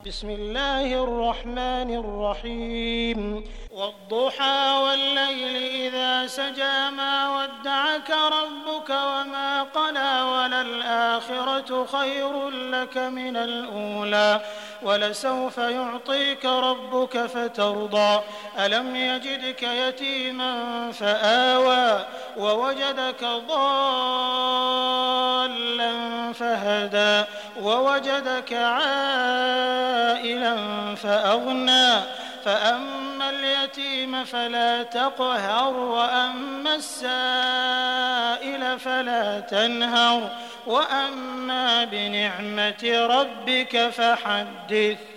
بسم الله الرحمن الرحيم والضحى والليل إذا سجى ما ودعك ربك وما قلى وللآخرة خير لك من الأولى ولسوف يعطيك ربك فترضى ألم يجدك يتيما فآوى ووجدك ضالا فهدى ووجدك عائلا فأغنى فأما اليتيم فلا تقهر وأما السائل فلا تنهر وأما بنعمة ربك فحدث.